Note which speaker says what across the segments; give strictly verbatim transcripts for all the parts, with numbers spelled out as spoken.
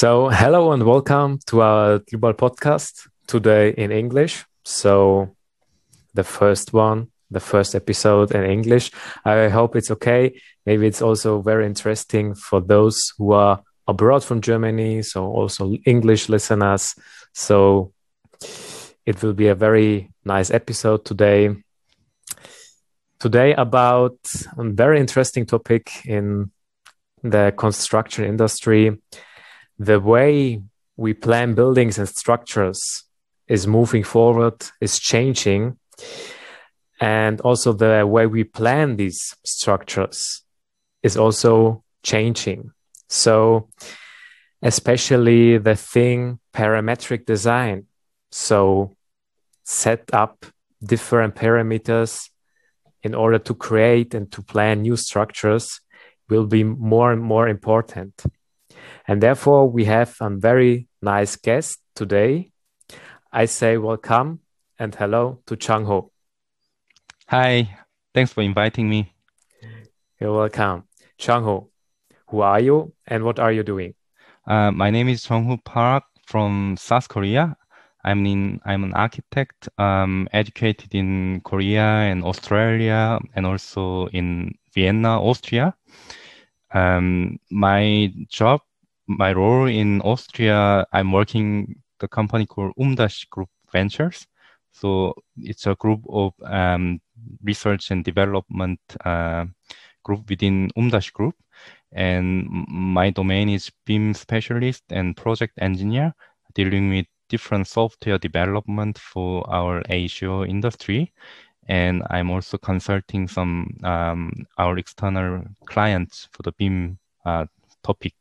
Speaker 1: So, hello and welcome to our global podcast today in English. So, the first one, the first episode in English. I hope it's okay. Maybe it's also very interesting for those who are abroad from Germany, so also English listeners. So, it will be a very nice episode today. Today, about a very interesting topic in the construction industry. The way we plan buildings and structures is moving forward, is changing. And also the way we plan these structures is also changing. So especially the thing parametric design. So set up different parameters in order to create and to plan new structures will be more and more important. And therefore, we have a very nice guest today. I say welcome and hello to Chang Ho.
Speaker 2: Hi, thanks for inviting me.
Speaker 1: You're welcome. Chang Ho, who are you and what are you doing?
Speaker 2: Uh, my name is Jongho Park from South Korea. I'm in, I'm an architect, um, educated in Korea and Australia, and also in Vienna, Austria. Um, my job, my role in Austria, I'm working the company called Umdash Group Ventures. So it's a group of um, research and development uh, group within Umdash Group. And my domain is B I M specialist and project engineer, dealing with different software development for our Asia industry. And I'm also consulting some um, our external clients for the B I M uh, topic.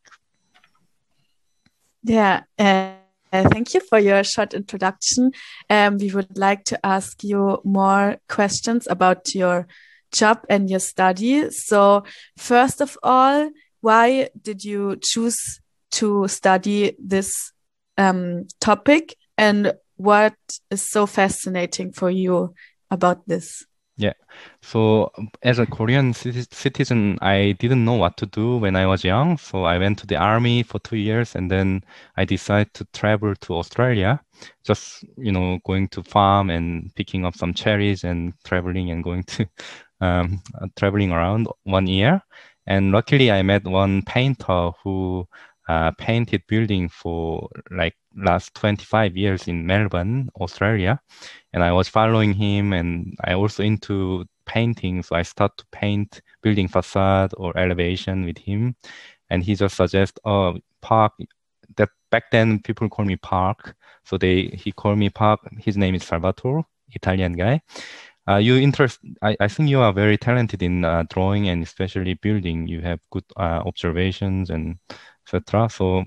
Speaker 3: Yeah, uh, thank you for your short introduction. Um, we would like to ask you more questions about your job and your study. So, first of all, why did you choose to study this um, topic, and what is so fascinating for you about this?
Speaker 2: Yeah. So as a Korean citizen, I didn't know what to do when I was young. So I went to the army for two years and then I decided to travel to Australia, just, you know, going to farm and picking up some cherries and traveling and going to um, traveling around one year. And luckily I met one painter who uh, painted building for like last twenty-five years in Melbourne, Australia. And I was following him, and I also into painting. So I start to paint building facade or elevation with him. And he just suggests, oh, Park. That back then people call me Park. So they he called me Park. His name is Salvatore, Italian guy. Uh, you interest? I, I think you are very talented in uh, drawing and especially building. You have good uh, observations and et cetera. So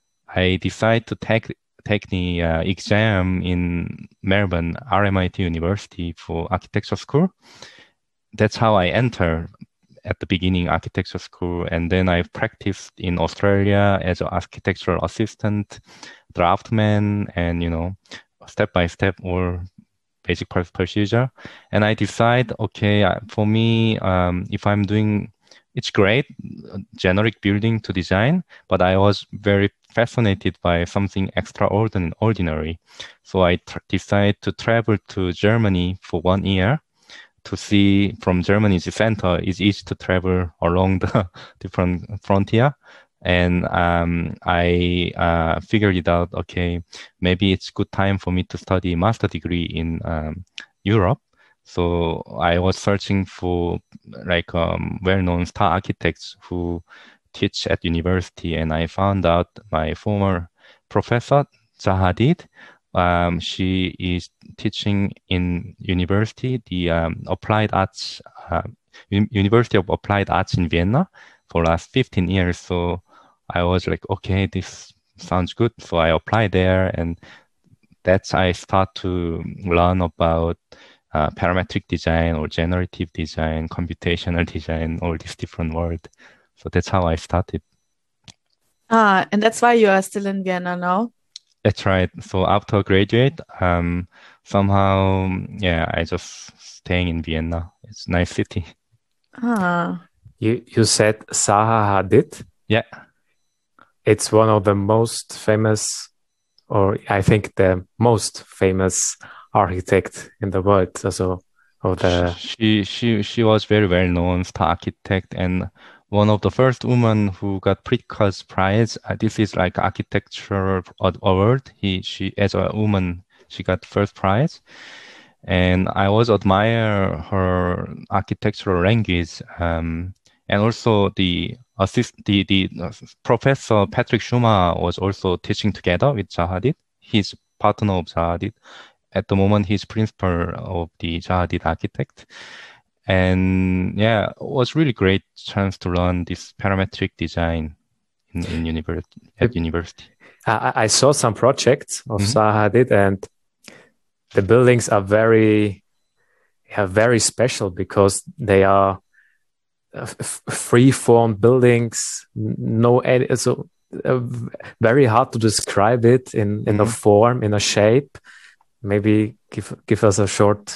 Speaker 2: I decided to take take the uh, exam in Melbourne, R M I T University for architecture school. That's how I entered at the beginning architecture school. And then I practiced in Australia as an architectural assistant, draftman, and, you know, step by step or basic procedure. And I decide, okay, for me, um, if I'm doing, it's great, generic building to design, but I was very fascinated by something extraordinary. So I decided to travel to Germany for one year to see from Germany's center. It's easy to travel along the different frontier. And um, I uh, figured it out, okay, maybe it's good time for me to study master degree in um, Europe. So I was searching for like um, well-known star architects who teach at university, and I found out my former professor, Zaha Hadid. Um, she is teaching in university, the um, Applied Arts, uh, University of Applied Arts in Vienna for last fifteen years. So I was like, okay, this sounds good. So I applied there, and that's I start to learn about uh, parametric design or generative design, computational design, all these different words. So that's how I started.
Speaker 3: Ah, and that's why you are still in Vienna now?
Speaker 2: That's right. So after graduate, um, somehow, yeah, I just staying in Vienna. It's a nice city.
Speaker 3: Ah.
Speaker 1: You you said Zaha Hadid?
Speaker 2: Yeah.
Speaker 1: it's one of the most famous, or I think the most famous architect in the world. So, of the
Speaker 2: She she she was very well known star architect and one of the first women who got Pritzker Prize. Uh, this is like architecture award. He she as a woman she got first prize, and I always admire her architectural language. Um, and also the assist the the uh, Professor Patrick Schumer was also teaching together with Zaha Hadid. He's partner of Zaha Hadid. At the moment, he's principal of the Zaha Hadid Architect. And yeah, it was really great chance to learn this parametric design in, in university at
Speaker 1: It-
Speaker 2: university.
Speaker 1: I, I saw some projects of
Speaker 2: Mhm.
Speaker 1: Zaha Hadid, and the buildings are very, yeah, very special because they are uh, f- free-form buildings. n- No, ed- so uh, v- very hard to describe it in in a
Speaker 2: Mhm.
Speaker 1: form, in a shape. Maybe give give us a short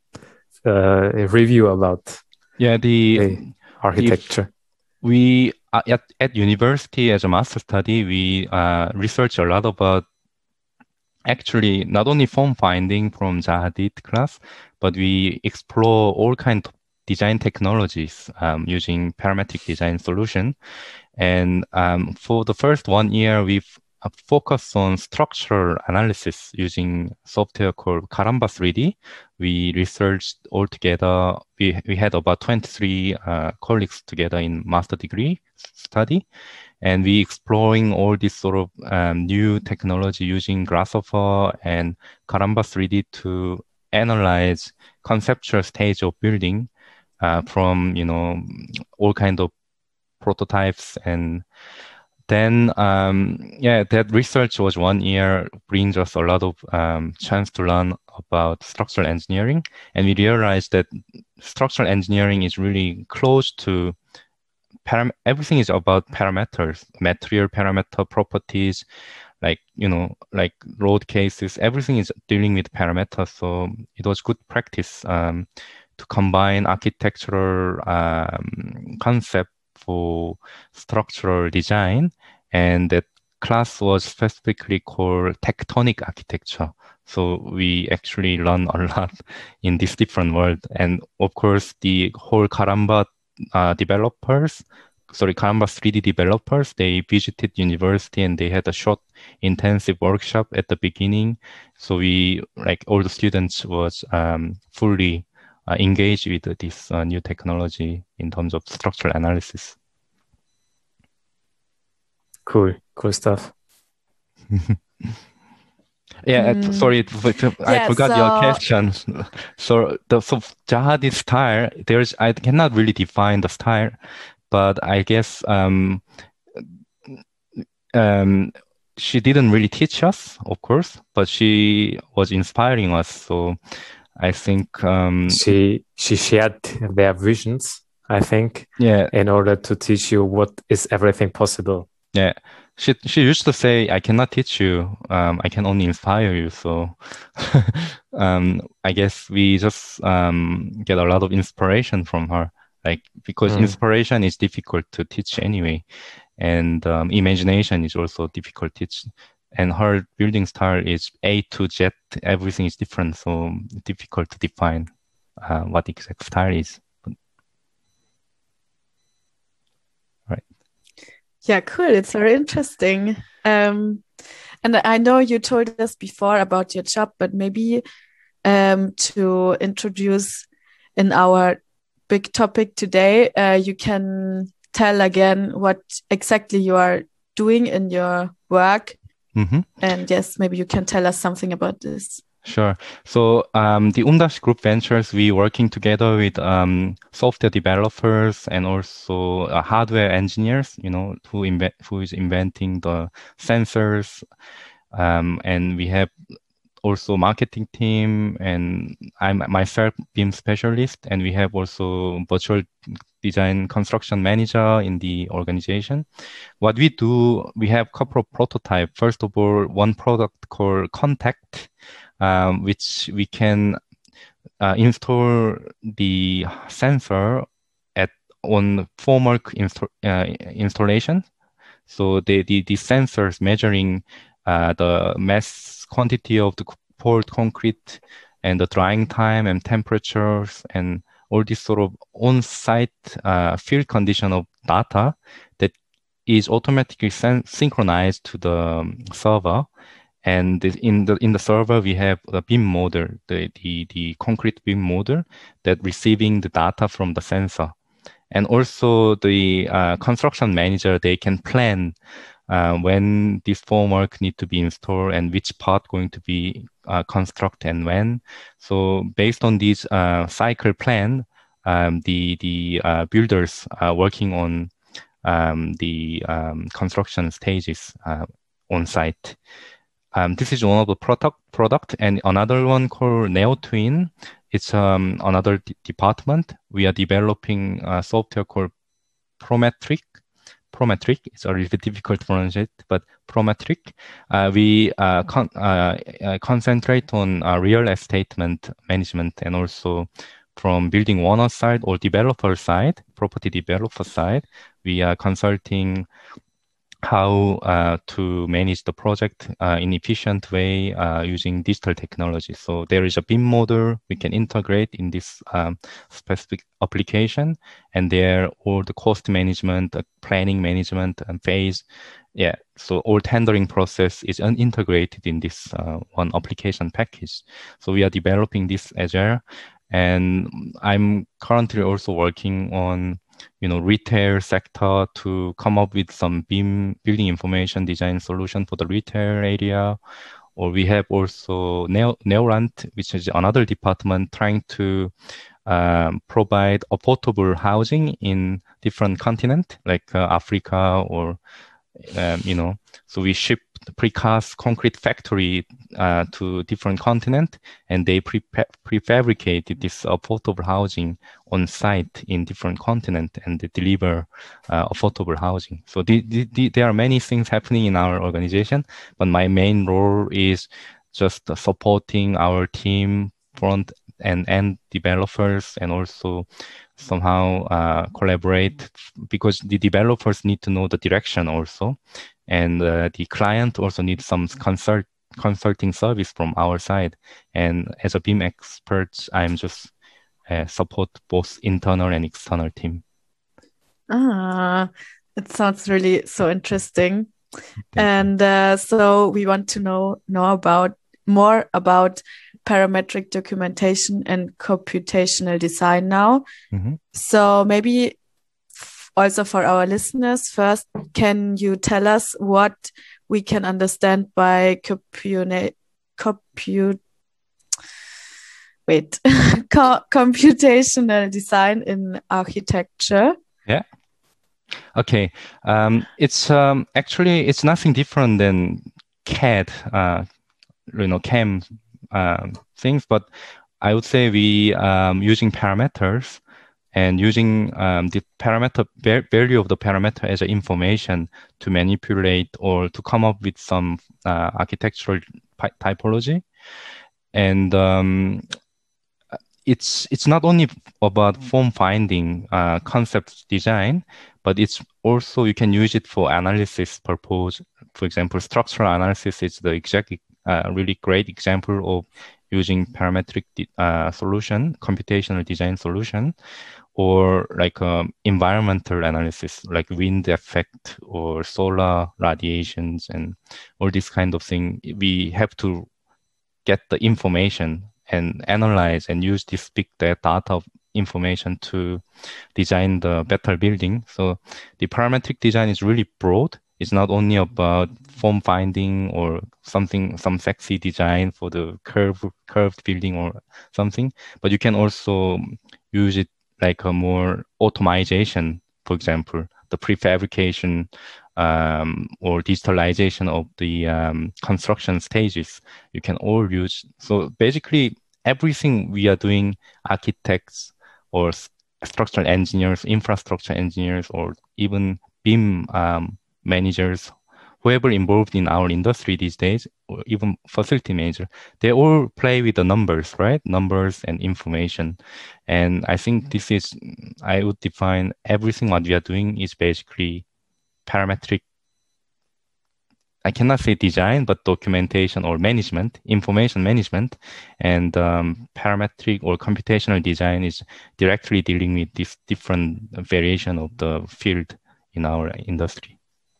Speaker 1: uh, review about
Speaker 2: Yeah, the
Speaker 1: the architecture.
Speaker 2: we uh, at at university as a master study, we uh, research a lot about actually not only form finding from Zaha Hadid class, but we explore all kinds of design technologies um, using parametric design solution. And um, for the first one year, we've uh, focused on structural analysis using software called Caramba three D. We researched all together. We, we had about twenty-three uh, colleagues together in master degree study. And we exploring all this sort of um, new technology using Grasshopper and Caramba three D to analyze conceptual stage of building uh, from, you know, all kind of prototypes. And then, um, yeah, that research was one year, brings us a lot of um, chance to learn about structural engineering. And we realized that structural engineering is really close to param- everything is about parameters, material parameter properties, like, you know, like road cases, everything is dealing with parameters. So it was good practice um, to combine architectural um, concept for structural design. And that class was specifically called tectonic architecture. So we actually learn a lot in this different world. And of course, the whole Caramba uh, developers, sorry, Caramba three D developers, they visited university and they had a short intensive workshop at the beginning. So we, like all the students was um, fully uh, engaged with this uh, new technology in terms of structural analysis.
Speaker 1: Cool, cool stuff.
Speaker 2: Yeah,
Speaker 3: Mm.
Speaker 2: uh, sorry, I
Speaker 3: Yeah,
Speaker 2: forgot your
Speaker 3: so-
Speaker 2: question. So the so Zaha Hadid style, there's I cannot really define the style, but I guess um, um, she didn't really teach us, of course, but she was inspiring us. So I think um,
Speaker 1: She she shared their visions, I think,
Speaker 2: yeah,
Speaker 1: in order to teach you what is everything possible.
Speaker 2: yeah. She she used to say, "I cannot teach you. Um, I can only inspire you." So, um, I guess we just um, get a lot of inspiration from her. Like because
Speaker 1: Mm.
Speaker 2: inspiration is difficult to teach anyway, and um, imagination is also difficult to teach. And her building style is A to Z. Everything is different, so difficult to define uh, what exact style is.
Speaker 3: Yeah, cool. It's very interesting. Um, and I know you told us before about your job, but maybe um, to introduce in our big topic today, uh, you can tell again what exactly you are doing in your work.
Speaker 2: Mm-hmm.
Speaker 3: And yes, maybe you can tell us something about this.
Speaker 2: Sure. So um, the Umdash Group Ventures, we working together with um, software developers and also uh, hardware engineers, you know, who invent who is inventing the sensors, um, and we have also marketing team, and I'm myself B I M specialist, and we have also virtual design construction manager in the organization. What we do, we have a couple of prototypes. First of all, one product called Contact, um, which we can uh, install the sensor at on formal insta- uh, installation. So the, the, the sensors measuring uh, the mass quantity of the poured concrete and the drying time and temperatures and all this sort of on-site uh, field condition of data that is automatically synchronized to the server. And in the in the server, we have the BIM model, the, the, the concrete BIM model that receiving the data from the sensor. And also the uh, construction manager, they can plan uh, when this formwork need to be installed and which part going to be uh, constructed and when. So based on this uh, cycle plan, um, the, the uh, builders are working on um, the um, construction stages uh, on site. Um, this is one of the product product, and another one called NeoTwin. It's um, another d- department. We are developing a software called Prometric. Prometric. It's a little bit difficult to pronounce it, but Prometric. Uh, we uh, con- uh, uh, concentrate on uh, real estate management and also from building owner side or developer side, property developer side. We are consulting how uh, to manage the project uh, in efficient way uh, using digital technology. So there is a BIM model we can integrate in this um, specific application, and there all the cost management, uh, planning management, and phase. Yeah, so all tendering process is integrated in this uh, one application package. So we are developing this Agile, and I'm currently also working on you know, retail sector to come up with some BIM building information design solution for the retail area. Or we have also Neo, Neorant, which is another department trying to um, provide affordable housing in different continents like uh, Africa or, um, you know, so we ship the precast concrete factory uh, to different continents, and they pre- prefabricated this affordable housing on site in different continents, and they deliver uh, affordable housing. So the, the, the, there are many things happening in our organization, but my main role is just supporting our team, front and end developers, and also somehow uh, collaborate, because the developers need to know the direction also. And uh, the client also needs some consult consulting service from our side. And as a BIM expert, I'm just uh, support both internal and external team.
Speaker 3: Ah, it sounds really so interesting. And uh, so we want to know know about more about parametric documentation and computational design now.
Speaker 2: Mm-hmm.
Speaker 3: So maybe also for our listeners, first, can you tell us what we can understand by compute, compute, wait, co computational design in architecture?
Speaker 2: Yeah. Okay. Um, it's um, actually it's nothing different than C A D, uh, you know, C A M uh, things, but I would say we um, using parameters. And using um, the parameter value of the parameter as an information to manipulate or to come up with some uh, architectural typology. And um, it's it's not only about form finding, uh, concept design, but it's also you can use it for analysis purpose. For example, structural analysis is the exact uh, really great example of using parametric uh, solution, computational design solution. Or like um, environmental analysis, like wind effect or solar radiations and all this kind of thing. We have to get the information and analyze and use this big data of information to design the better building. So the parametric design is really broad. It's not only about form finding or something, some sexy design for the curve, curved building or something, but you can also use it like a more automation, for example, the prefabrication um, or digitalization of the um, construction stages. You can all use. So basically, everything we are doing, architects or structural engineers, infrastructure engineers, or even BIM um, managers, whoever involved in our industry these days, or even facility manager, they all play with the numbers, right? Numbers and information. And I think this is, I would define everything what we are doing is basically parametric I cannot say design, but documentation or management, information management, and um, parametric or computational design is directly dealing with this different variation of the field in our industry.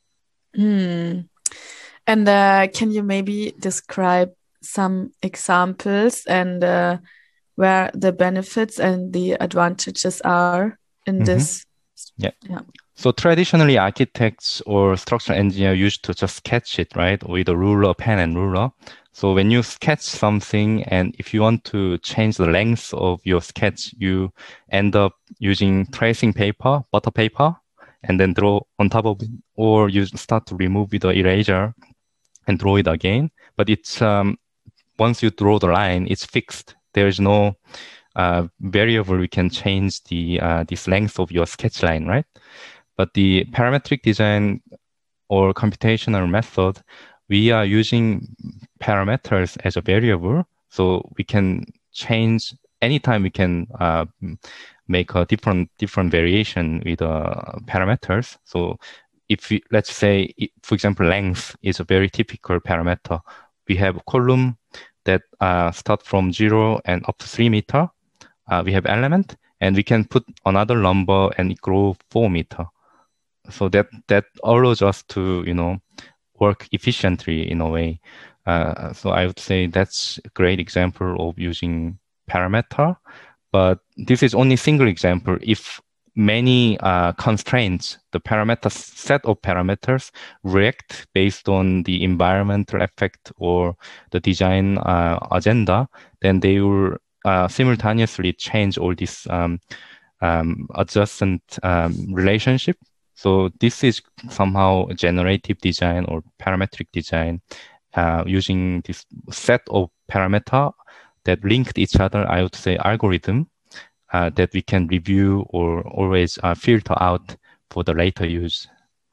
Speaker 3: Hmm. And uh, can you maybe describe some examples and uh, where the benefits and the advantages are in
Speaker 2: Mm-hmm.
Speaker 3: this?
Speaker 2: Yeah.
Speaker 3: Yeah.
Speaker 2: So traditionally, architects or structural engineer used to just sketch it, right, with a ruler, pen and ruler. So when you sketch something, and if you want to change the length of your sketch, you end up using tracing paper, butter paper, and then draw on top of it, or you start to remove with the eraser and draw it again. But it's um, once you draw the line, it's fixed. There is no uh, variable we can change the uh, this length of your sketch line, right? But the parametric design or computational method, we are using parameters as a variable. So we can change anytime we can uh, make a different different variation with uh, parameters. So if we, let's say, for example, length is a very typical parameter. We have a column that uh, start from zero and up to three meter. Uh, we have element, and we can put another number and it grow four meter. So that that allows us to, you know, work efficiently in a way. Uh, so I would say that's a great example of using parameter. But this is only single example. If many uh, constraints, the parameter set of parameters react based on the environmental effect or the design uh, agenda, then they will uh, simultaneously change all this um, um, adjacent um, relationship. So this is somehow generative design or parametric design uh, using this set of parameter that linked each other, I would say algorithm uh, that we can review or always uh, filter out for the later use.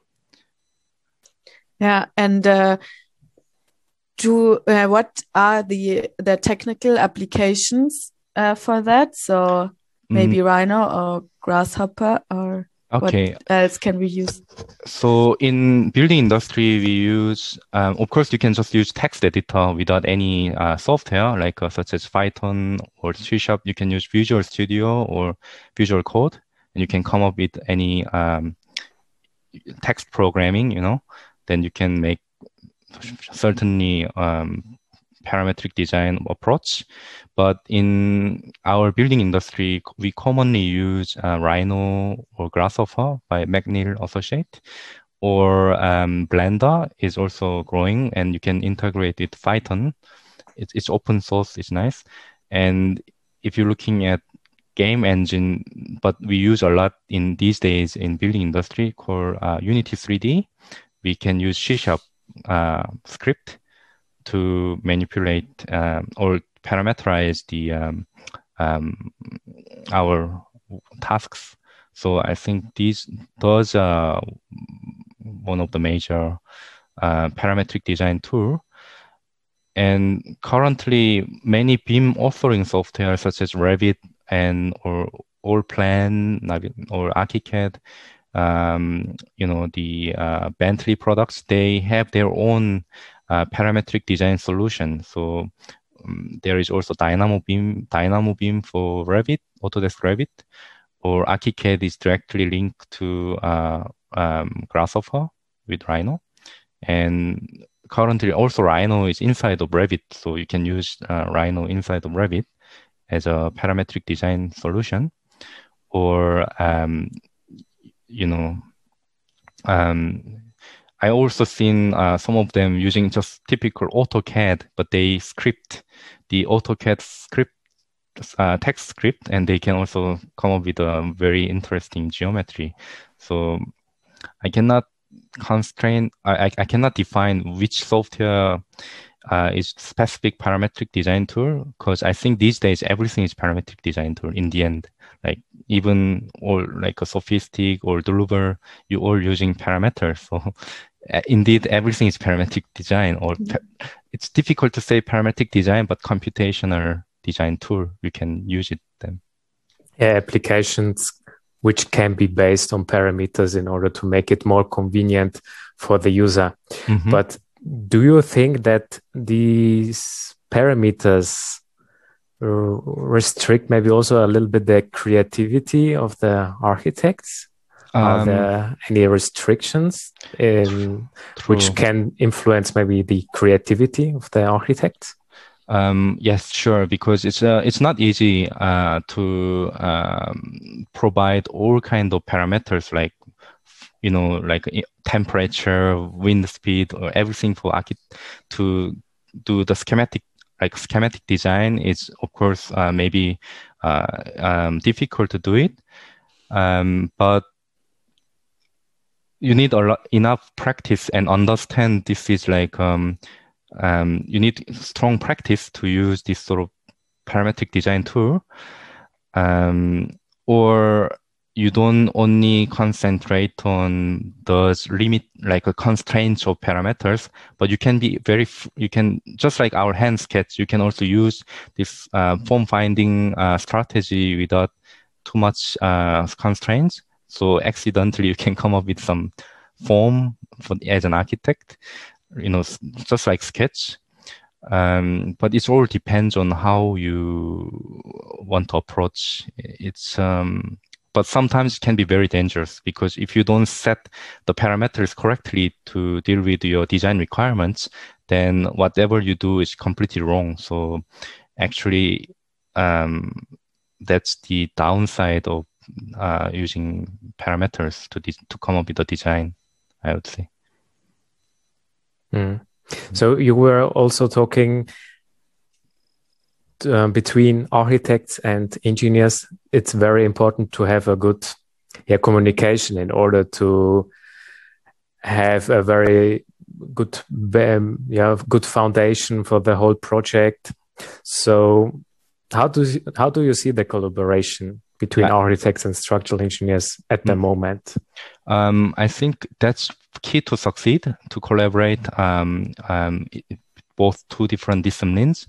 Speaker 3: Yeah, and uh, do uh, what are the the technical applications uh, for that? So maybe mm. Rhino or Grasshopper or
Speaker 2: okay.
Speaker 3: What else can we use?
Speaker 2: So in building industry, we use, um, of course, you can just use text editor without any uh, software, like uh, such as Python or C Sharp. You can use Visual Studio or Visual Code, and you can come up with any um, text programming, you know, then you can make certainly um, parametric design approach. But in our building industry, we commonly use uh, Rhino or Grasshopper by McNeil Associate, or um, Blender is also growing, and you can integrate it Python. It's, it's open source, it's nice. And if you're looking at game engine, but we use a lot in these days in building industry called uh, Unity three D, we can use C Sharp uh, script to manipulate um, or parameterize the um, um, our tasks. So I think these those are one of the major uh, parametric design tool. And currently, many B I M authoring software such as Revit and or Allplan or ArchiCAD, um, you know, the uh, Bentley products, they have their own uh, parametric design solution. So um, there is also Dynamo Beam, Dynamo Beam for Revit, Autodesk Revit, or ArchiCAD is directly linked to uh, um, Grasshopper with Rhino. And currently also Rhino is inside of Revit, so you can use uh, Rhino inside of Revit as a parametric design solution. Or, um, you know, um, I also seen uh, some of them using just typical AutoCAD, but they script the AutoCAD script, uh, text script, and they can also come up with a very interesting geometry. So I cannot constrain, I, I cannot define which software uh, is specific parametric design tool, because I think these days everything is parametric design tool in the end. Like even or like a Sophistic or Duluber, you all using parameters. So uh, indeed, everything is parametric design. Or pa- it's difficult to say parametric design, but computational design tool, you can use it then.
Speaker 1: Yeah, applications which can be based on parameters in order to make it more convenient for the user. Mm-hmm. But do you think that these parameters restrict maybe also a little bit the creativity of the architects? Are
Speaker 2: Um,
Speaker 1: there any restrictions in which
Speaker 2: true.
Speaker 1: can influence maybe the creativity of the architects?
Speaker 2: Um, yes, sure, because it's uh, it's not easy uh, to um, provide all kind of parameters like, you know, like i- temperature, wind speed, or everything for archi to do the schematic, like schematic design is, of course, uh, maybe uh, um, difficult to do it. Um, but you need a lot, enough practice and understand this is like, um, um, you need strong practice to use this sort of parametric design tool. Um, or you don't only concentrate on those limit, like a constraints of parameters, but you can be very, f- you can, just like our hand sketch, you can also use this uh, form finding uh, strategy without too much uh, constraints. So accidentally you can come up with some form for, as an architect, you know, s- just like sketch. Um, but it all depends on how you want to approach. It's um, but sometimes it can be very dangerous because if you don't set the parameters correctly to deal with your design requirements, then whatever you do is completely wrong. So actually, um, that's the downside of uh, using parameters to de- to come up with a design, I would say.
Speaker 1: Mm. So you were also talking uh, between architects and engineers. It's very important to have a good yeah, communication in order to have a very good um, yeah good foundation for the whole project. So how do you, how do you see the collaboration between
Speaker 2: I-
Speaker 1: architects and structural engineers at the
Speaker 2: Mm.
Speaker 1: moment?
Speaker 2: Um, I think that's key to succeed, to collaborate um, um, i- both two different disciplines.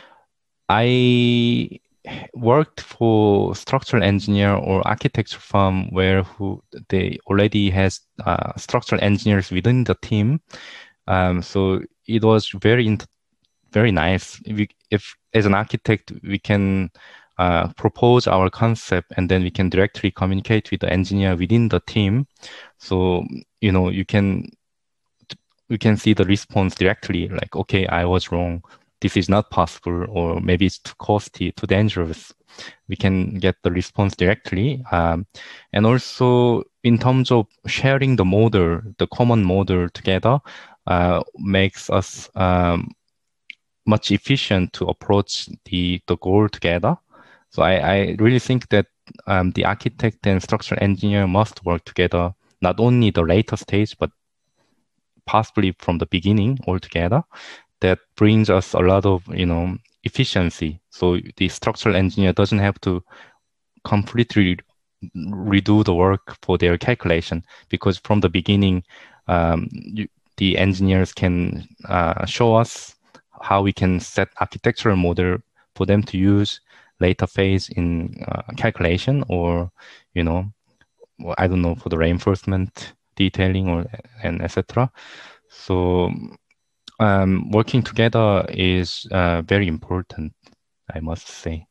Speaker 2: I worked for structural engineer or architecture firm where who they already has uh, structural engineers within the team. Um, so it was very int- very nice. We, if as an architect we can uh, propose our concept and then we can directly communicate with the engineer within the team. So you know you can you can see the response directly, like, okay, I was wrong. This is not possible, or maybe it's too costly, too dangerous. We can get the response directly. Um, and also in terms of sharing the model, the common model together, uh, makes us um, much efficient to approach the, the goal together. So I, I really think that um, the architect and structural engineer must work together, not only the later stage, but possibly from the beginning altogether. That brings us a lot of, you know, efficiency. So the structural engineer doesn't have to completely redo the work for their calculation, because from the beginning, um, you, the engineers can uh, show us how we can set architectural model for them to use later phase in uh, calculation, or, you know, I don't know, for the reinforcement detailing, or and et cetera. So um, working together is uh, very important, I must say.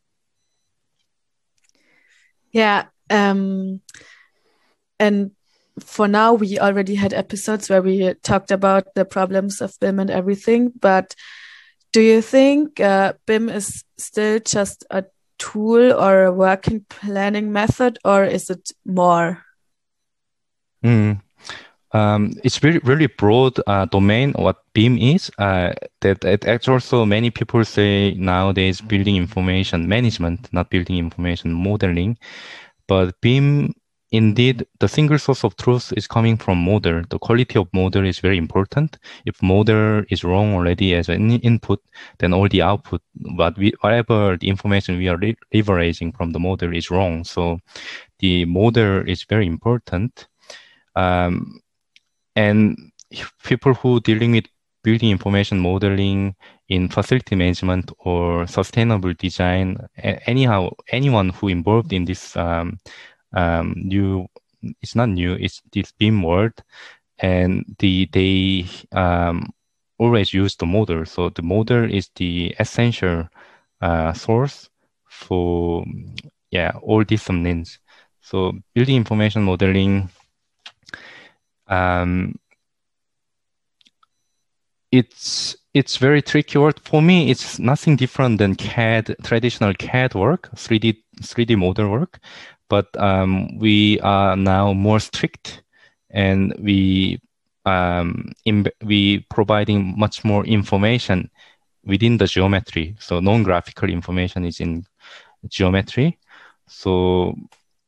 Speaker 3: Yeah. Um, and for now, we already had episodes where we talked about the problems of B I M and everything. But do you think uh, B I M is still just a tool or a working planning method, or is it more?
Speaker 2: Mm. Um, it's really, really broad uh, domain what B I M is. Uh, that, that also many people say nowadays building information management, not building information modeling. But B I M, indeed, the single source of truth is coming from model. The quality of model is very important. If model is wrong already as an input, then all the output, but we, whatever the information we are re- leveraging from the model is wrong. So the model is very important. Um, and people who dealing with building information modeling in facility management or sustainable design, anyhow, anyone who involved in this um, um, new, it's not new, it's this B I M world, and the they um, always use the model. So the model is the essential uh, source for yeah all disciplines. So building information modeling, um, it's it's very tricky work for me. It's nothing different than C A D, traditional C A D work, three D three D model work, but um, we are now more strict, and we um, in, we providing much more information within the geometry. So non-graphical information is in geometry. So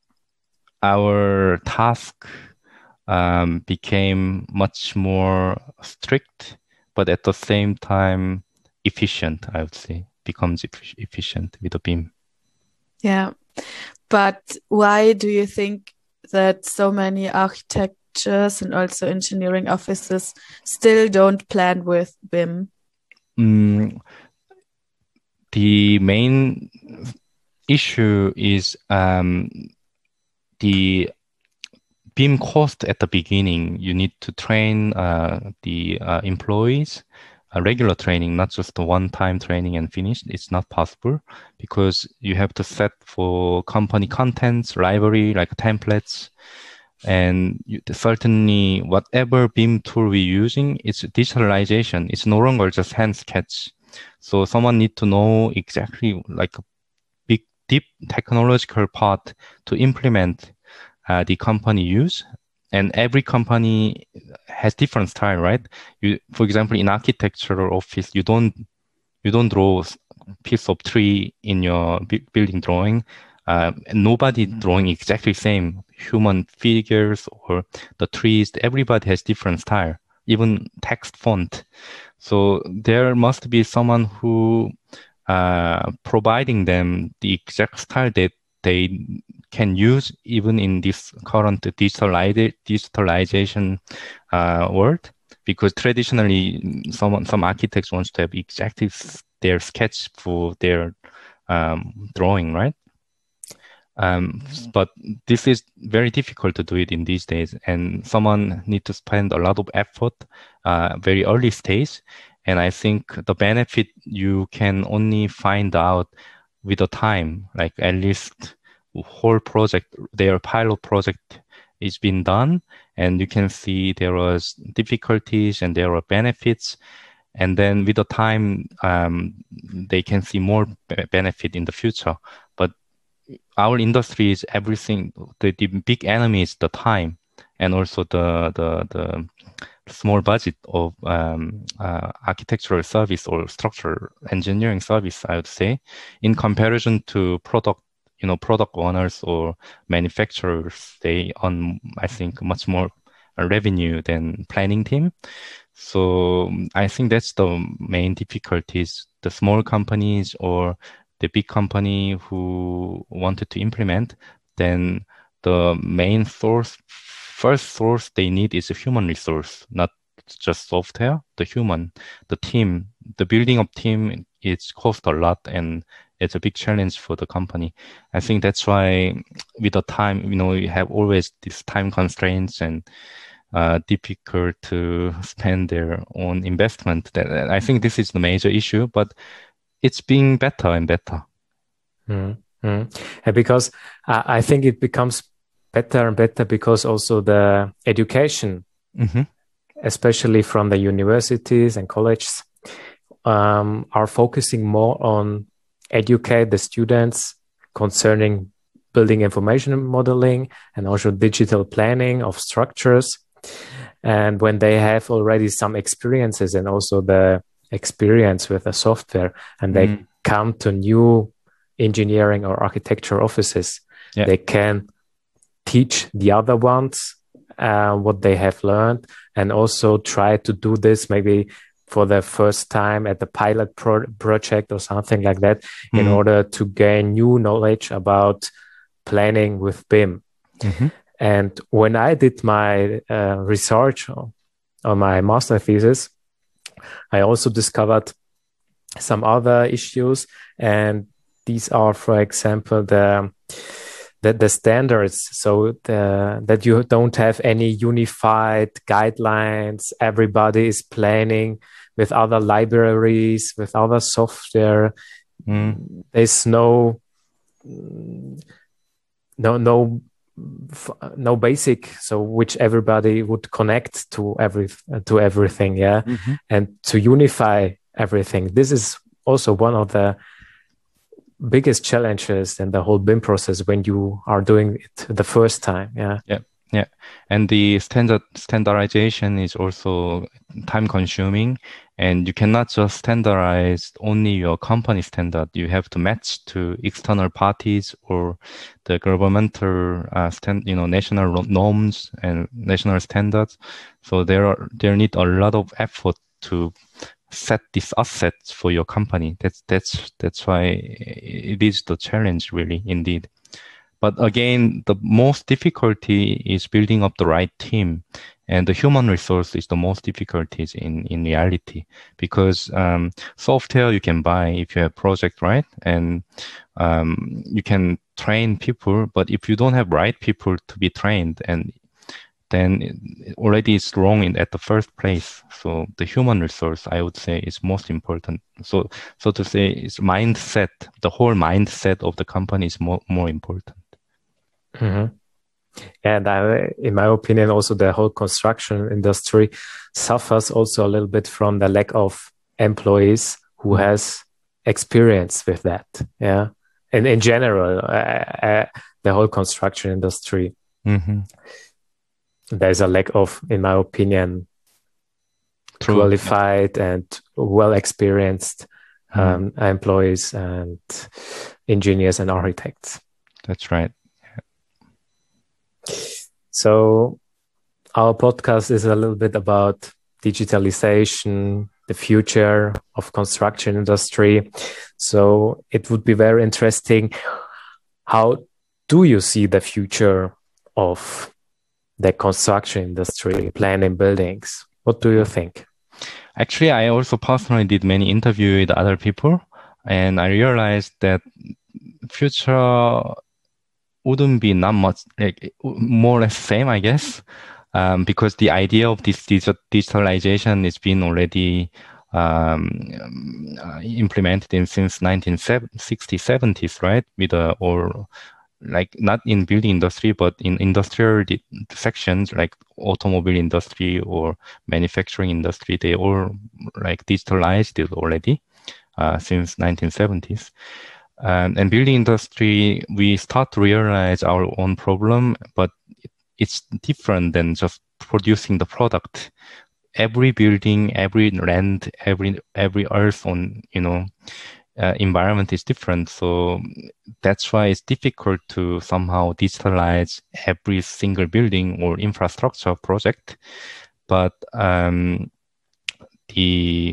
Speaker 2: our task um, became much more strict, but at the same time efficient, I would say, becomes efficient with the B I M.
Speaker 3: Yeah. But why do you think that so many architectures and also engineering offices still don't plan with B I M?
Speaker 2: Mm, the main issue is um, the B I M cost at the beginning. You need to train uh, the uh, employees, uh, regular training, not just the one-time training and finish. It's not possible because you have to set for company contents, library, like templates, and you, certainly whatever B I M tool we're using, it's digitalization. It's no longer just hand sketch. So someone need to know exactly like a big, deep technological part to implement Uh, the company use, and every company has different style, right? You, for example, in architectural office, you don't you don't draw a piece of tree in your building drawing. Uh, nobody drawing exactly same human figures or the trees. Everybody has different style, even text font. So there must be someone who uh, providing them the exact style that they can use even in this current digitalize, digitalization uh, world, because traditionally some some architects wants to have exactly their sketch for their um, drawing, right? Um, but this is very difficult to do it in these days, and someone need to spend a lot of effort uh, very early stage. And I think the benefit you can only find out with the time, like at least whole project, their pilot project is being done, and you can see there was difficulties and there are benefits, and then with the time um, they can see more benefit in the future. But our industry is everything. The, the big enemy is the time, and also the the the small budget of um, uh, architectural service or structural engineering service, I would say, in comparison to product. You know, product owners or manufacturers, they earn, I think, much more revenue than planning team. So I think that's the main difficulties. The small companies or the big company who wanted to implement, then the main source, first source they need is a human resource, not just software, the human, the team. The building of team, it's cost a lot, and it's a big challenge for the company. I think that's why with the time, you know, you have always these time constraints and uh, difficult to spend their own investment. That I think this is the major issue, but it's being better and better.
Speaker 1: Mm-hmm. And because uh, I think it becomes better and better because also the education, mm-hmm. especially from the universities and colleges, um, are focusing more on educate the students concerning building information modeling and also digital planning of structures. And when they have already some experiences and also the experience with the software, and they mm. come to new engineering or architecture offices, yeah. they can teach the other ones uh, what they have learned, and also try to do this maybe for the first time at the pilot pro- project or something like that, mm-hmm. in order to gain new knowledge about planning with B I M. Mm-hmm. And when I did my uh, research on, on my master thesis, I also discovered some other issues, and these are, for example, the the, the standards. So the, that you don't have any unified guidelines. Everybody is planning with other libraries, with other software. Mm. There's no, no, no, no basic, so which everybody would connect to every to everything, yeah, mm-hmm. and to unify everything. This is also one of the biggest challenges in the whole B I M process when you are doing it the first time. Yeah.
Speaker 2: Yeah. Yeah. And the standard standardization is also time consuming, and you cannot just standardize only your company standard. You have to match to external parties or the governmental uh, stand, you know, national norms and national standards. So there are, there need a lot of effort to set these assets for your company. That's that's that's why it is the challenge, really, indeed. But again, the most difficulty is building up the right team, and the human resource is the most difficulties in in reality, because um, software you can buy if you have project, right, and um, you can train people, but if you don't have right people to be trained, and then it already it's wrong in, at the first place. So the human resource, I would say, is most important. So, so to say, is mindset. The whole mindset of the company is more more important.
Speaker 1: Mm-hmm. And I, in my opinion, also the whole construction industry suffers also a little bit from the lack of employees who mm-hmm. has experience with that. Yeah, and in general, uh, uh, the whole construction industry. Mm-hmm. There's a lack of, in my opinion, True. qualified yeah. and well-experienced mm. um, employees and engineers and architects.
Speaker 2: That's right. Yeah.
Speaker 1: So our podcast is a little bit about digitalization, the future of construction industry. So it would be very interesting. How do you see the future of the construction industry, planning buildings? What do you think?
Speaker 2: Actually, I also personally did many interviews with other people, and I realized that future wouldn't be not much, like more or less same, I guess, um, because the idea of this digitalization is being already um, uh, implemented in since nineteen sixties, seventies, right? With a or like not in building industry, but in industrial sections like automobile industry or manufacturing industry, they all like digitalized it already uh, since nineteen seventies. Um, and building industry, we start to realize our own problem, but it's different than just producing the product. Every building, every land, every every earth on, you know, Uh, environment is different. So that's why it's difficult to somehow digitalize every single building or infrastructure project. But um, the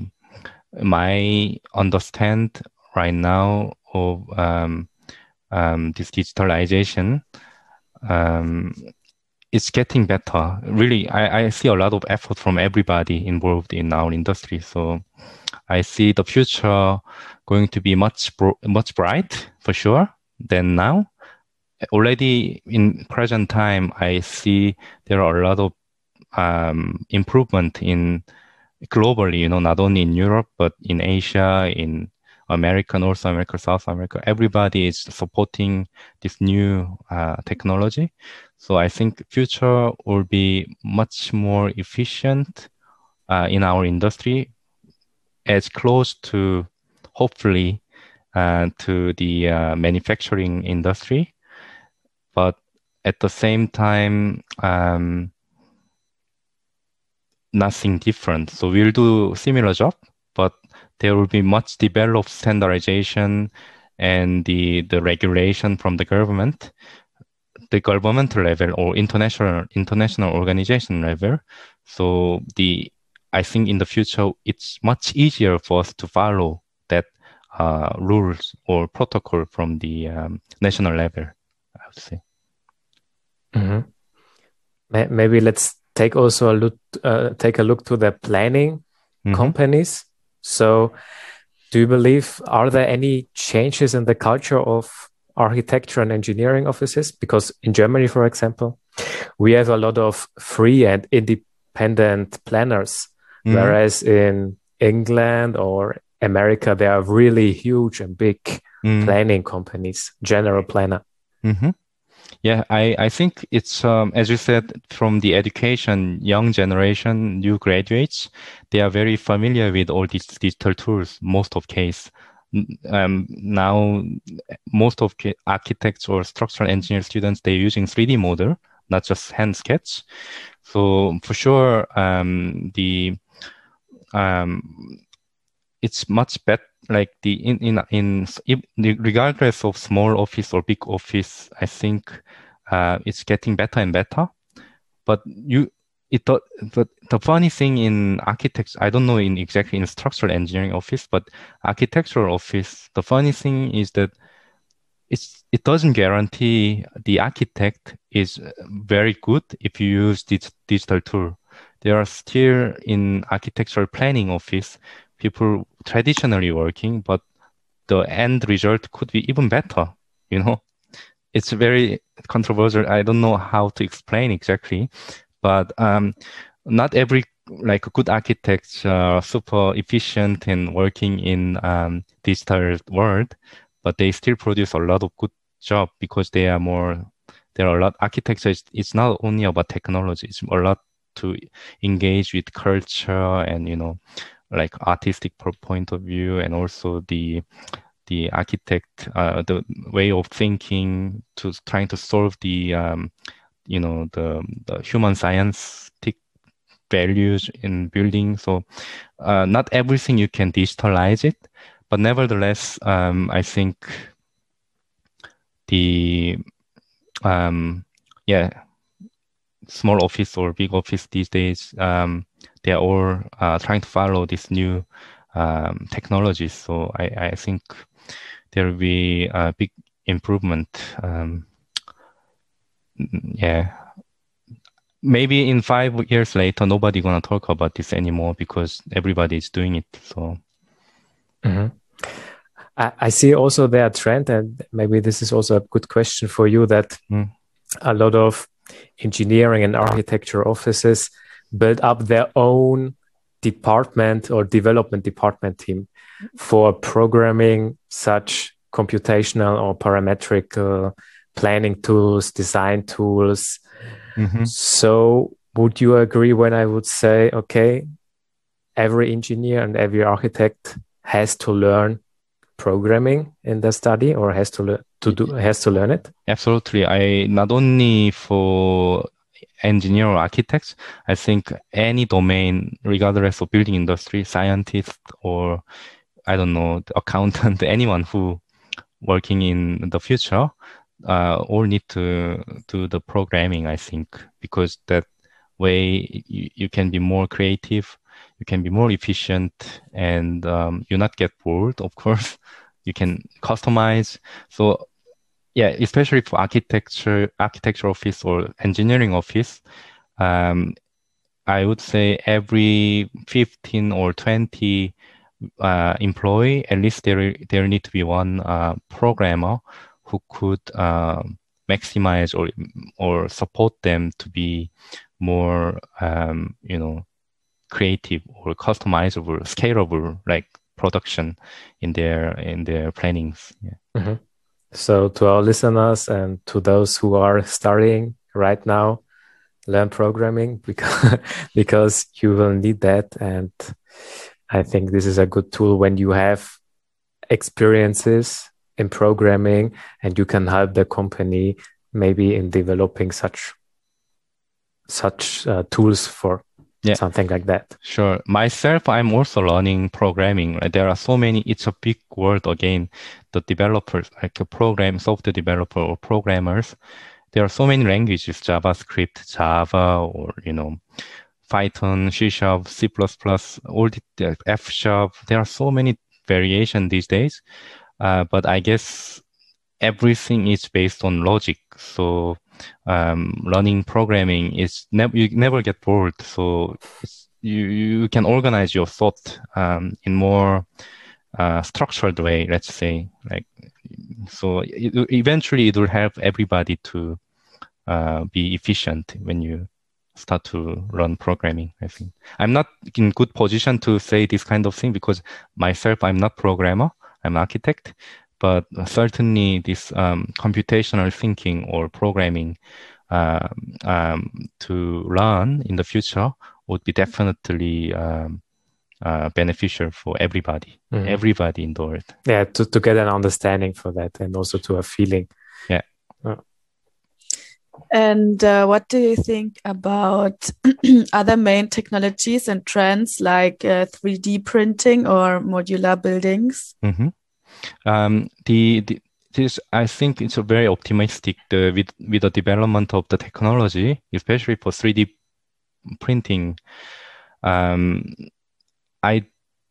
Speaker 2: my understand right now of um, um, this digitalization, um, it's getting better. Really, I, I see a lot of effort from everybody involved in our industry. So I see the future going to be much bro- much bright for sure than now. Already in present time, I see there are a lot of um, improvement in globally. You know, not only in Europe but in Asia, in America, North America, South America. Everybody is supporting this new uh, technology. So I think future will be much more efficient uh, in our industry, as close to, hopefully, uh, to the uh, manufacturing industry. But at the same time, um, nothing different. So we'll do similar job, but there will be much developed standardization and the, the regulation from the government, the governmental level or international international organization level. So the I think in the future, it's much easier for us to follow that uh, rules or protocol from the um, national level, I would say.
Speaker 1: Mm-hmm. Maybe let's take also a look, uh, take a look to the planning mm-hmm. companies. So do you believe, are there any changes in the culture of architecture and engineering offices? Because in Germany, for example, we have a lot of free and independent planners. Mm-hmm. Whereas in England or America, they are really huge and big
Speaker 2: Mm.
Speaker 1: planning companies, general planner.
Speaker 2: Mm-hmm. Yeah, I, I think it's, um, as you said, from the education, young generation, new graduates, they are very familiar with all these digital tools, most of case. Um, now, most of architects or structural engineer students, they're using three D model, not just hand sketch. So for sure, um, the um, it's much better. Like the in in in in regardless of small office or big office, I think uh, it's getting better and better. But you, it the the funny thing in architects, I don't know in exactly in structural engineering office, but architectural office, the funny thing is that it's it doesn't guarantee the architect is very good if you use this digital tool. There are still in architectural planning office people traditionally working, but the end result could be even better. You know, it's very controversial. I don't know how to explain exactly, but um, not every like good architects are super efficient in working in um, digital world, but they still produce a lot of good job because they are more. There are a lot architecture. Is, it's not only about technology. It's a lot to engage with culture and you know, like artistic point of view, and also the the architect, uh, the way of thinking to trying to solve the um, you know the, the human scientific values in building. So uh, not everything you can digitalize it, but nevertheless, um, I think the um, yeah, small office or big office these days, um, they are all uh, trying to follow this new um, technologies. So I, I think there will be a big improvement. Um, yeah. Maybe in five years later, nobody gonna talk about this anymore because everybody is doing it. So,
Speaker 1: mm-hmm. I, I see also their trend, and maybe this is also a good question for you, that mm. a lot of engineering and architecture offices build up their own department or development department team for programming such computational or parametric uh, planning tools, design tools. Mm-hmm. So would you agree when I would say, okay, every engineer and every architect has to learn programming in the study, or has to learn to do has to learn it?
Speaker 2: Absolutely. I not only for engineer or architects, I think any domain, regardless of building industry, scientist or I don't know, accountant, anyone who working in the future, uh, all need to do the programming, I think, because that way you, you can be more creative, you can be more efficient, and um, you not get bored, of course. You can customize. So yeah, especially for architecture, architecture office or engineering office, um, I would say every fifteen or twenty uh, employee, at least there there need to be one uh, programmer who could uh, maximize or or support them to be more, um, you know, creative or customizable, scalable, like production in their in their plannings. Yeah.
Speaker 1: Mm-hmm. So to our listeners and to those who are studying right now, learn programming because because you will need that. And I think this is a good tool when you have experiences in programming and you can help the company maybe in developing such such uh, tools for yeah. something like that.
Speaker 2: Sure. Myself, I'm also learning programming. Right? There are so many, it's a big word again, the developers, like a program, software developer or programmers. There are so many languages, JavaScript, Java, or, you know, Python, C Sharp, C plus plus, all the F Sharp. There are so many variations these days. Uh, but I guess everything is based on logic. So um, learning programming is never, you never get bored. So it's, you, you can organize your thought um, in more uh, structured way, let's say. Like, so it, eventually it will help everybody to uh, be efficient when you start to learn programming, I think. I'm not in good position to say this kind of thing because myself, I'm not programmer, I'm architect, but certainly this um, computational thinking or programming uh, um, to learn in the future would be definitely um, uh, beneficial for everybody, mm. everybody in the world.
Speaker 1: Yeah, to, to get an understanding for that and also to a feeling.
Speaker 2: Yeah.
Speaker 1: Uh,
Speaker 3: And uh, what do you think about other main technologies and trends like uh, three D printing or modular buildings?
Speaker 2: Mm-hmm. Um, the, the this I think it's a very optimistic the, with with the development of the technology, especially for three D printing. Um, I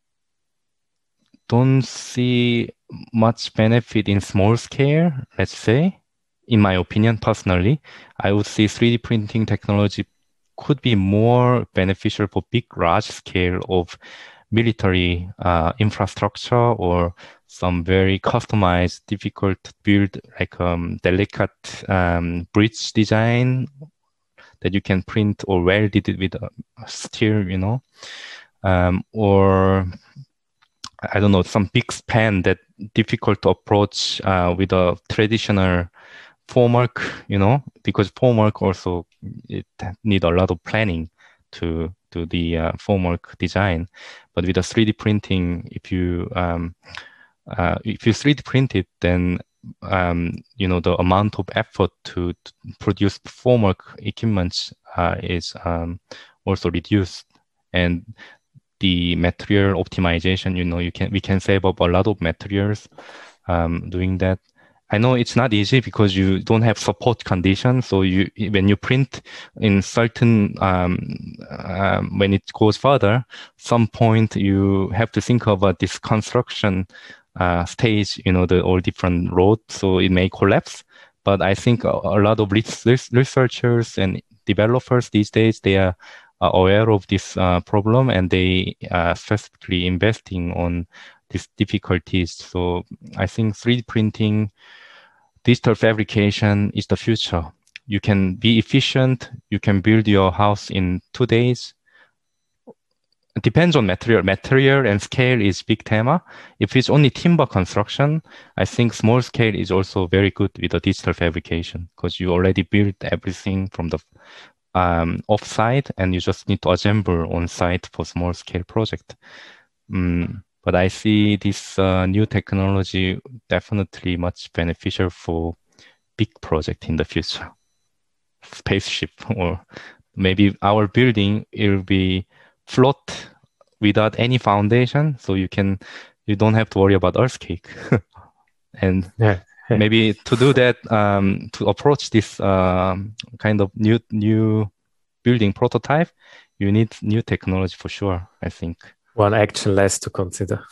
Speaker 2: don't see much benefit in small scale, let's say. In my opinion, personally, I would say three D printing technology could be more beneficial for big, large scale of military uh, infrastructure or some very customized, difficult to build, like um, delicate um, bridge design that you can print or weld it with a steel, you know, um, or I don't know, some big span that difficult to approach uh, with a traditional formwork, you know, because formwork also it need a lot of planning to do the uh, formwork design. But with a three D printing, if you um, uh, if you three D print it, then um, you know the amount of effort to, to produce formwork equipment uh, is um, also reduced, and the material optimization. You know, you can we can save up a lot of materials um, doing that. I know it's not easy because you don't have support conditions. So you, when you print in certain, um, um, when it goes further, some point you have to think about this construction uh, stage, you know, the all different roads. So it may collapse. But I think a, a lot of researchers and developers these days, they are, are aware of this uh, problem and they are specifically investing on these difficulties. So I think three D printing, digital fabrication is the future. You can be efficient. You can build your house in two days. It depends on material. Material and scale is big tema. If it's only timber construction, I think small scale is also very good with the digital fabrication because you already built everything from the um, off-site and you just need to assemble on-site for small scale project. Mm. But I see this uh, new technology definitely much beneficial for big project in the future. Spaceship or maybe our building, it will be float without any foundation. So you can, you don't have to worry about earthquake. And
Speaker 1: yeah.
Speaker 2: maybe to do that, um, to approach this um, kind of new, new building prototype, you need new technology for sure, I think.
Speaker 1: One action less to consider.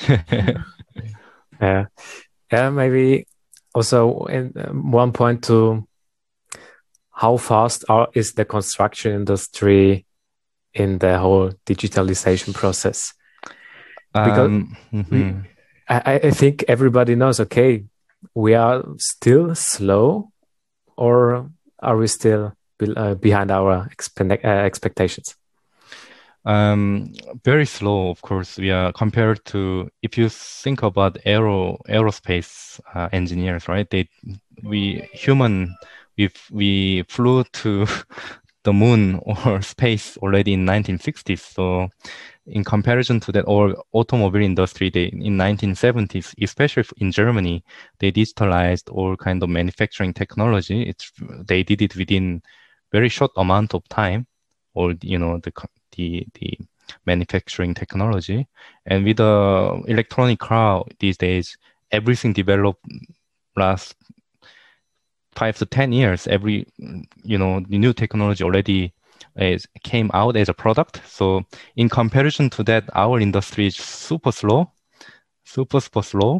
Speaker 1: yeah, yeah. Maybe also in um, one point to how fast are, is the construction industry in the whole digitalization process? Because
Speaker 2: um, mm-hmm.
Speaker 1: we, I, I think everybody knows. Okay, we are still slow, or are we still be, uh, behind our expe- uh, expectations?
Speaker 2: Um, very slow, of course. We are compared to, if you think about aero aerospace uh, engineers, right? They, we human, we we flew to the moon or space already in nineteen sixties. So, in comparison to that, or automobile industry, they in nineteen seventies, especially in Germany, they digitalized all kind of manufacturing technology. It's they did it within very short amount of time, or you know the the the manufacturing technology. And with the electronic car these days, everything developed last five to ten years. Every, you know, the new technology already is, came out as a product. So in comparison to that, our industry is super slow, super, super slow.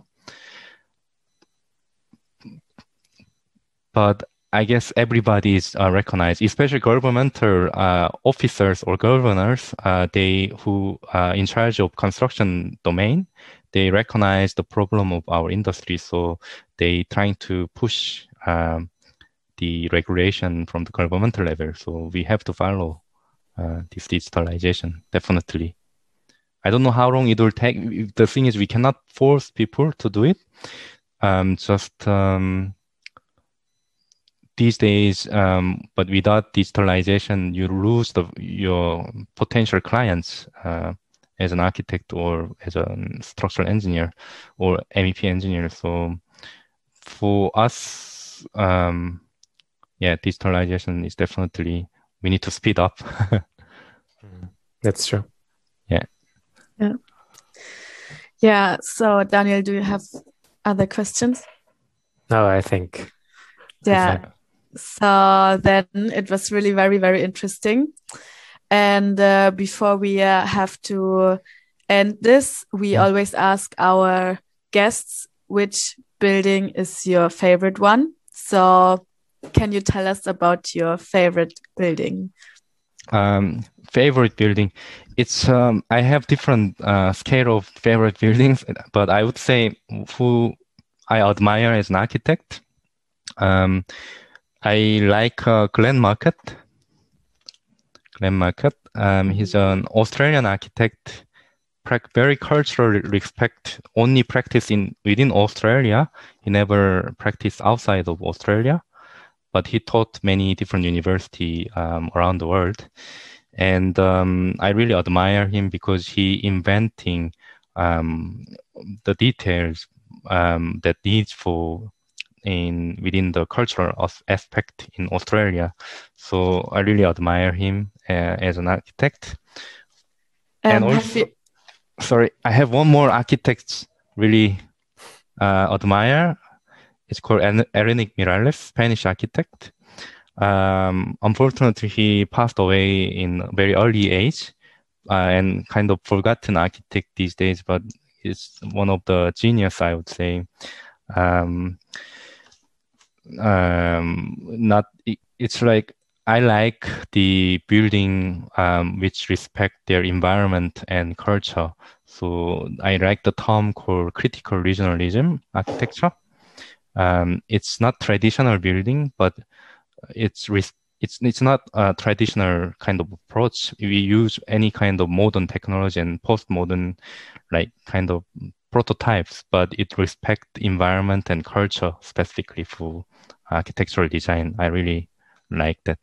Speaker 2: But I guess everybody is uh, recognized, especially governmental uh, officers or governors, uh, they who are in charge of construction domain, they recognize the problem of our industry. So they trying to push um, the regulation from the governmental level. So we have to follow uh, this digitalization, definitely. I don't know how long it will take. The thing is, we cannot force people to do it. Um, just um, these days, um, but without digitalization, you lose the, your potential clients uh, as an architect or as a structural engineer or M E P engineer. So for us, um, yeah, digitalization is definitely, we need to speed up.
Speaker 1: That's true.
Speaker 2: Yeah.
Speaker 3: Yeah. Yeah. So Daniel, do you have other questions?
Speaker 1: No, I think.
Speaker 3: Yeah.
Speaker 1: Okay.
Speaker 3: So then it was really very, very interesting. And uh, before we uh, have to end this, we
Speaker 2: Mm.
Speaker 3: always ask our guests which building is your favorite one. So can you tell us about your favorite building?
Speaker 2: Um, favorite building. It's um, I have different uh, scale of favorite buildings, but I would say who I admire as an architect. Um, I like uh, Glenn Market. Glenn Market. Um, he's an Australian architect, pra- very cultural respect, only practice in within Australia. He never practiced outside of Australia, but he taught many different universities um, around the world. And um, I really admire him because he inventing um, the details um, that needs for in within the cultural aspect in Australia. So I really admire him uh, as an architect.
Speaker 3: Um,
Speaker 2: and
Speaker 3: have
Speaker 2: also,
Speaker 3: you-
Speaker 2: sorry, I have one more architect really uh, admire. It's called En- Enrique Miralles, Spanish architect. Um, unfortunately, he passed away in a very early age uh, and kind of forgotten architect these days, but he's one of the genius, I would say. Um, um, not it, it's like I like the building um, which respect their environment and culture. So I like the term called critical regionalism architecture. Um, it's not traditional building, but it's res- it's it's not a traditional kind of approach. We use any kind of modern technology and postmodern like kind of prototypes, but it respects environment and culture specifically for architectural design. I really like that.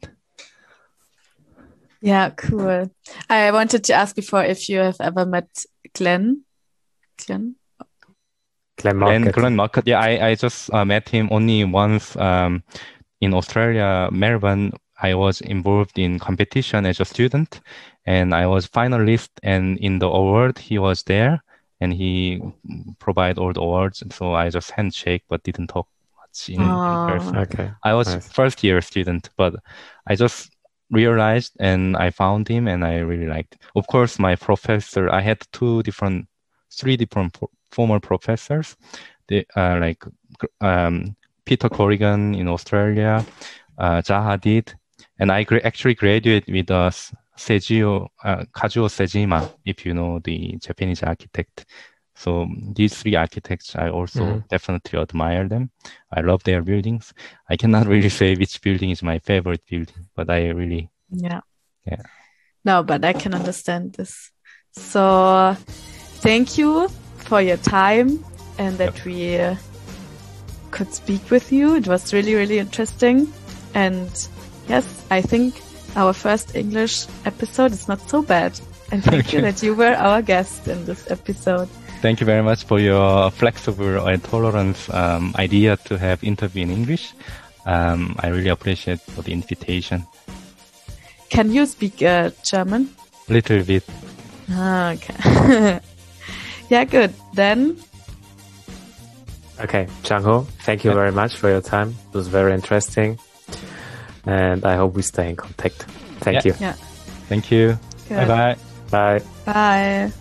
Speaker 3: Yeah, cool. I wanted to ask before if you have ever met Glenn. Glenn?
Speaker 1: Glenn
Speaker 2: Glenn,
Speaker 1: Market.
Speaker 2: Glenn Market. Yeah, I, I just uh, met him only once um, in Australia, Melbourne. I was involved in competition as a student, and I was finalist. And in the award, he was there, and he provided all the awards. So I just handshake, but didn't talk much in, in
Speaker 3: Oh,
Speaker 2: person.
Speaker 1: Okay.
Speaker 2: I was
Speaker 1: Nice.
Speaker 2: first year student, but I just realized and I found him, and I really liked. Of course, my professor. I had two different, three different pro- former professors. They uh, like um, Peter Corrigan in Australia, uh, Zaha Hadid, and I gra- actually graduated with uh, Seijiro, uh, Kazuo Sejima, if you know the Japanese architect. So these three architects, I also
Speaker 1: Mhm.
Speaker 2: definitely admire them. I love their buildings. I cannot really say which building is my favorite building, but I really,
Speaker 3: yeah.
Speaker 2: yeah.
Speaker 3: No, but I can understand this. So thank you for your time and that
Speaker 2: Yep.
Speaker 3: we uh, could speak with you. It was really, really interesting. And yes, I think our first English episode is not so bad. And thank you that you were our guest in this episode.
Speaker 2: Thank you very much for your flexible and tolerant um, idea to have interview in English. Um, I really appreciate for the invitation.
Speaker 3: Can you speak uh, German?
Speaker 2: Little bit.
Speaker 3: Ah, okay. Yeah, good. Then,
Speaker 1: Okay, Chang-ho, thank you
Speaker 2: Yeah.
Speaker 1: very much for your time. It was very interesting. And I hope we stay in contact. Thank
Speaker 2: Yeah.
Speaker 1: you.
Speaker 3: yeah,
Speaker 2: Thank you.
Speaker 3: good.
Speaker 2: Bye bye.
Speaker 1: Bye.
Speaker 3: Bye.